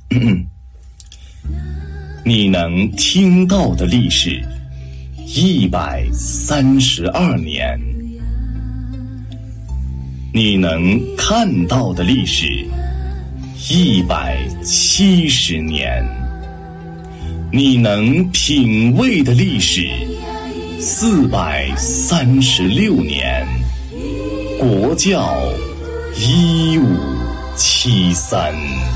你能听到的历史132年，你能看到的历史170年，你能品味的历史436年。国教1573。